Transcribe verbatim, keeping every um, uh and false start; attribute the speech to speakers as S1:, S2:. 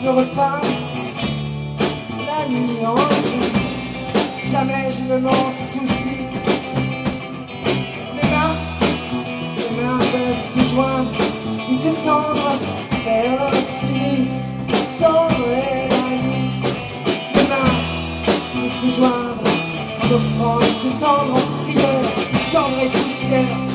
S1: le repas, la nuit en joue. Jamais je ne m'en soucie. Les mains, les mains peuvent se joindre ou se tendre vers l'infini, tendre la nuit. Les mains peuvent se joindre en offrande, se tendre en prière, tendre et poussière.